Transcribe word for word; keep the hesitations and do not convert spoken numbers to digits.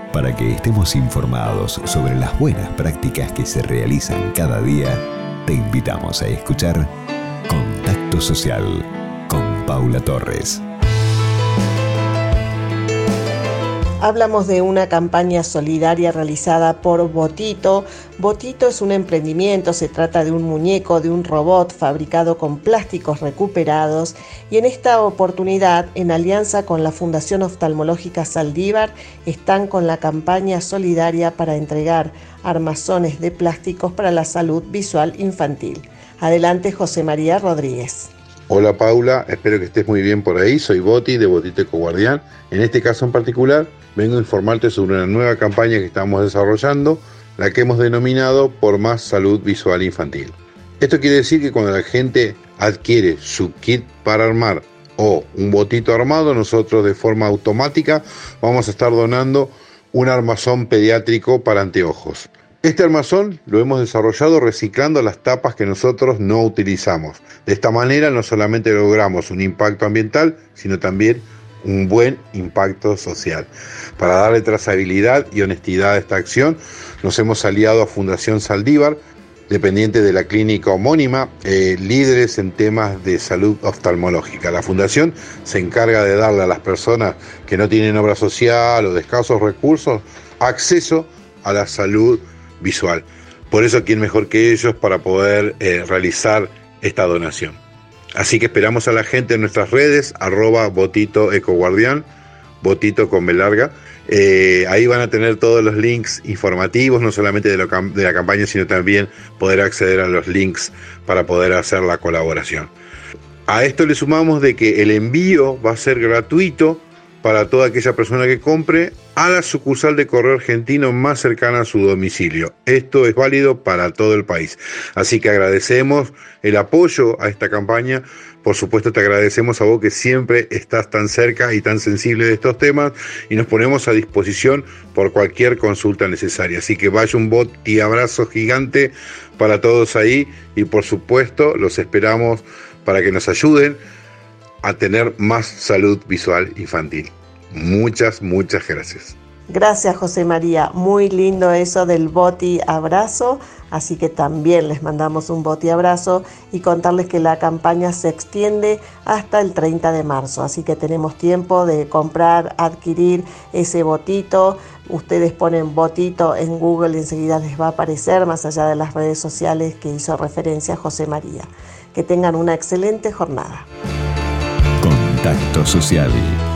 Para que estemos informados sobre las buenas prácticas que se realizan cada día, te invitamos a escuchar Contacto Social con Paula Torres. Hablamos de una campaña solidaria realizada por Botito. Botito es un emprendimiento, se trata de un muñeco, de un robot fabricado con plásticos recuperados, y en esta oportunidad, en alianza con la Fundación Oftalmológica Saldívar, están con la campaña solidaria para entregar armazones de plásticos para la salud visual infantil. Adelante, José María Rodríguez. Hola Paula, espero que estés muy bien por ahí. Soy Boti de Botito Ecoguardián. En este caso en particular, vengo a informarte sobre una nueva campaña que estamos desarrollando, la que hemos denominado Por Más Salud Visual Infantil. Esto quiere decir que cuando la gente adquiere su kit para armar o un botito armado, nosotros de forma automática vamos a estar donando un armazón pediátrico para anteojos. Este armazón lo hemos desarrollado reciclando las tapas que nosotros no utilizamos. De esta manera no solamente logramos un impacto ambiental, sino también un buen impacto social. Para darle trazabilidad y honestidad a esta acción, nos hemos aliado a Fundación Saldívar, dependiente de la clínica homónima, eh, líderes en temas de salud oftalmológica. La fundación se encarga de darle a las personas que no tienen obra social o de escasos recursos acceso a la salud visual. Por eso, ¿quién mejor que ellos para poder eh, realizar esta donación? Así que esperamos a la gente en nuestras redes, arroba Botito Ecoguardián, Botito con B larga. Eh, ahí van a tener todos los links informativos, no solamente de, lo, de la campaña, sino también poder acceder a los links para poder hacer la colaboración. A esto le sumamos de que el envío va a ser gratuito para toda aquella persona que compre a la sucursal de Correo Argentino más cercana a su domicilio. Esto es válido para todo el país. Así que agradecemos el apoyo a esta campaña. Por supuesto, te agradecemos a vos que siempre estás tan cerca y tan sensible de estos temas, y nos ponemos a disposición por cualquier consulta necesaria. Así que vaya un boti abrazo gigante para todos ahí, y por supuesto los esperamos para que nos ayuden a tener más salud visual infantil. Muchas, muchas gracias. Gracias, José María. Muy lindo eso del boti abrazo, así que también les mandamos un boti abrazo y contarles que la campaña se extiende hasta el treinta de marzo, así que tenemos tiempo de comprar, adquirir ese botito. Ustedes ponen botito en Google y enseguida les va a aparecer, más allá de las redes sociales que hizo referencia José María. Que tengan una excelente jornada. Contacto Social.